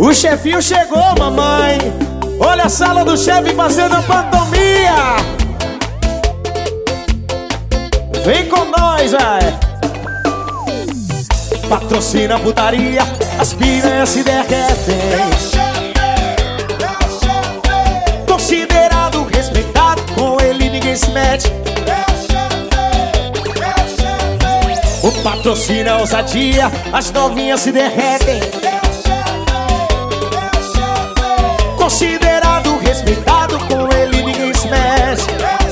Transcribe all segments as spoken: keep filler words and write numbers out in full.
O chefinho chegou, mamãe. Olha a sala do chefe fazendo a pantomia. Vem com nós, vai. Patrocina a putaria, as piranhas se derretem. Considerado, respeitado, com ele ninguém se mete. O patrocina a ousadia, as novinhas se derretem. Considerado, respeitado, com ele ninguém se mexe.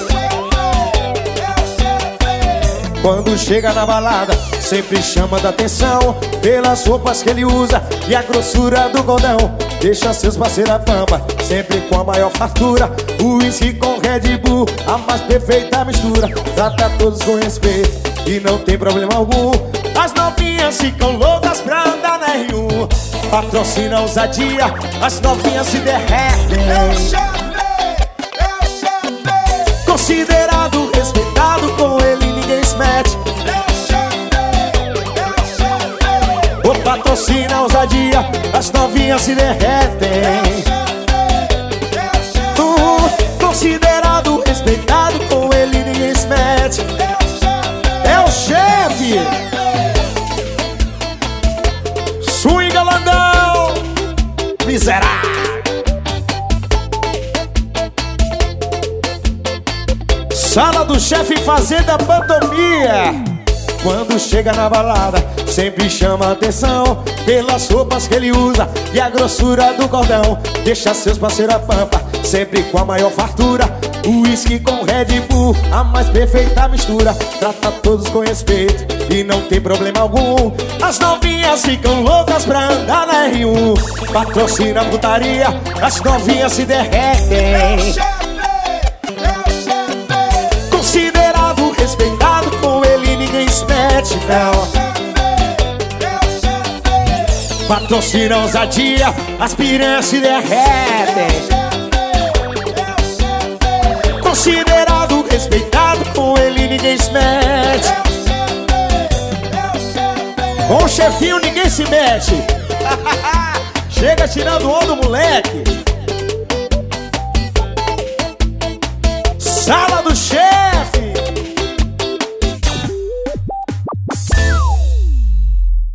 Quando chega na balada, sempre chama da atenção pelas roupas que ele usa e a grossura do cordão. Deixa seus parceiros a pampa, sempre com a maior fartura. O uísque com Red Bull, a mais perfeita mistura. Trata todos com respeito e não tem problema algum. As novinhas ficam loucas pra andar na R um. Patrocina a ousadia, as novinhas se derretem. Eu chamei, eu chamei. Considerado, respeitado, com ele ninguém se mete. Eu chamei, eu chamei. O patrocina a ousadia, as novinhas se derretem. Uh, considerado, respeitado, com ele ninguém se mete. É o chefe. Swinga Landão, miserável. Sala do chefe fazendo a pantomia. Quando chega na balada, sempre chama atenção pelas roupas que ele usa e a grossura do cordão. Deixa seus parceiros a pampa, sempre com a maior fartura. O uísque com Red Bull, a mais perfeita mistura. Trata todos com respeito e não tem problema algum. As novinhas ficam loucas pra andar na R um. Patrocina a putaria, as novinhas se derretem. Considerado, respeitado, com ele ninguém se mete, não. Patrocina a ousadia, as piranhas se derretem. Considerado, respeitado, com ele ninguém se mete. Com o chefinho ninguém se mexe. Chega tirando onda do moleque. Sala do chefe.